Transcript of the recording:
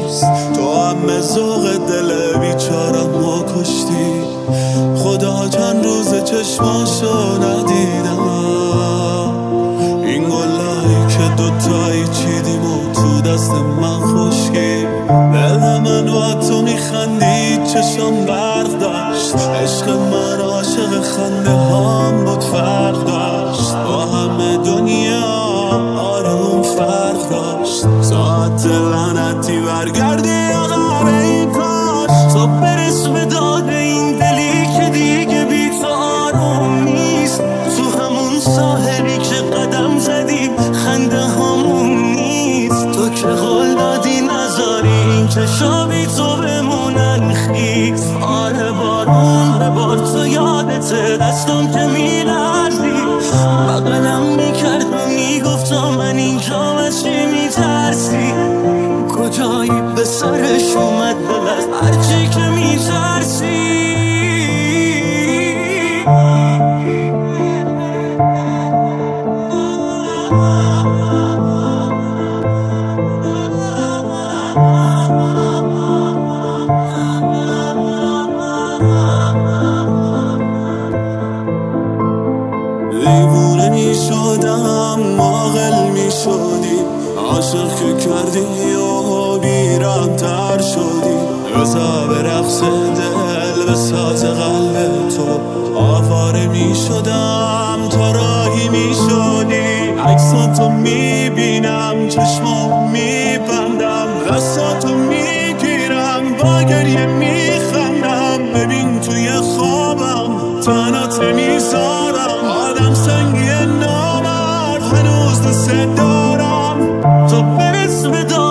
نیست. تو هم ذوق دل بیچارم کشتی. خدا چند روز چشماشو ندیدم. این گلایی که دوتایی چیدیم و تو دست من خشکی. دل من و تو میخندی چشم برق داشت. عشق من عاشق خنده هم بود فرق داشت. با همه دنیا آرام فرق داشت. ساعت لعنتی برگردی آقا این کاش. تو برس به داد این دلی که دیگه بی تو آروم نیست. تو همون ساحلی که قدم زدیم خنده همون نیست. تو که قول دادی نذاری این چشا بی تو بمونن خیس. آره بارون ببار تو یادته دستم که میلرزی. بغلم میکرد و میگفتا من اینجا از چی میترسی. کجایی به سرش اومد دل از هرچی که میترسی. دیوونه می شدم عاقل می شدی. عاشق که کردی و بیرم تر شدی. بزا به رقص دل به ساز قلب تو آواره می شدم. تا راهی می شدی. عکساتو می بینم چشمام می بندم. دستاتو می گیرم با گریه می خندم. ببین توی خوابم تنات می زارم. آدم سنگی نامرد هنوز دوست دارم. تو برس به